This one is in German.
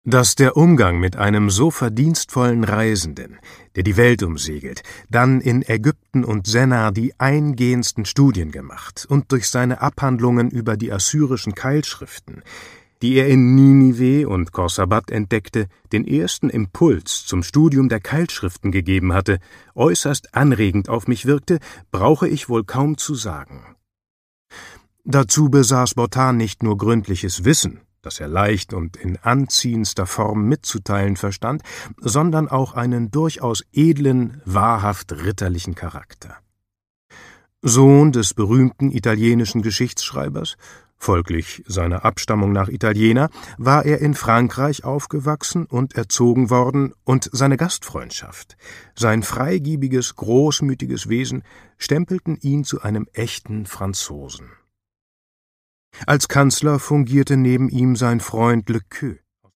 Dass der Umgang mit einem so verdienstvollen Reisenden, der die Welt umsegelt, dann in Ägypten und Sennaar die eingehendsten Studien gemacht und durch seine Abhandlungen über die assyrischen Keilschriften, die er in Ninive und Korsabat entdeckte, den ersten Impuls zum Studium der Keilschriften gegeben hatte, äußerst anregend auf mich wirkte, brauche ich wohl kaum zu sagen. Dazu besaß Bothan nicht nur gründliches Wissen, das er leicht und in anziehendster Form mitzuteilen verstand, sondern auch einen durchaus edlen, wahrhaft ritterlichen Charakter. Sohn des berühmten italienischen Geschichtsschreibers, folglich seiner Abstammung nach Italiener, war er in Frankreich aufgewachsen und erzogen worden, und seine Gastfreundschaft, sein freigiebiges, großmütiges Wesen stempelten ihn zu einem echten Franzosen. Als Kanzler fungierte neben ihm sein Freund Le Queux.